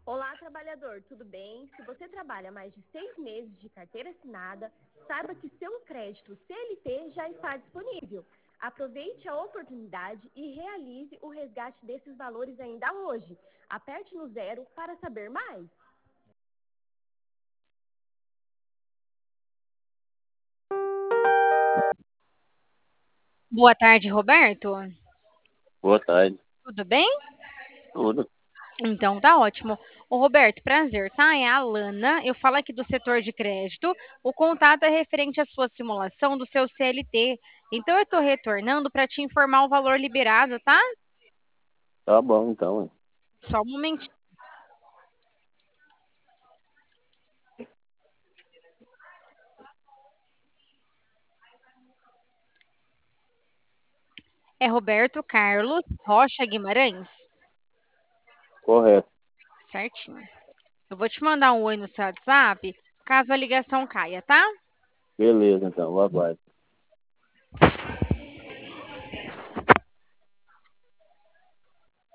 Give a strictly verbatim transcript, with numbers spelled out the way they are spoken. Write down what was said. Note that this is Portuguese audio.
Olá, trabalhador, tudo bem? Se você trabalha mais de seis meses de carteira assinada, saiba que seu crédito C L T já está disponível. Aproveite a oportunidade e realize o resgate desses valores ainda hoje. Aperte no zero para saber mais. Boa tarde, Roberto. Boa tarde. Tudo bem? Tudo. Então tá ótimo. Ô, Roberto, prazer, tá? É a Alana. Eu falo aqui do setor de crédito. O contato é referente à sua simulação do seu C L T. Então eu estou retornando para te informar o valor liberado, tá? Tá bom, então. Só um momentinho. É Roberto Carlos Rocha Guimarães? Correto. Certinho. Eu vou te mandar um oi no seu WhatsApp, caso a ligação caia, tá? Beleza, então. Aguardo.